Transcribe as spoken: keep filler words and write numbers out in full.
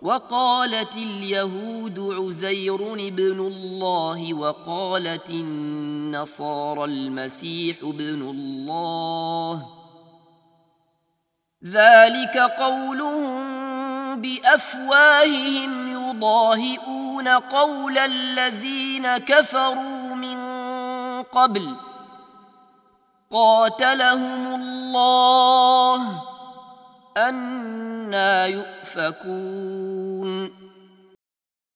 وقالت اليهود عزير ابن الله وقالت النصارى المسيح ابن الله، ذلك قولهم بأفواههم يضاهئون قول الذين كفروا من قبل قاتلهم الله أنى يؤفكون.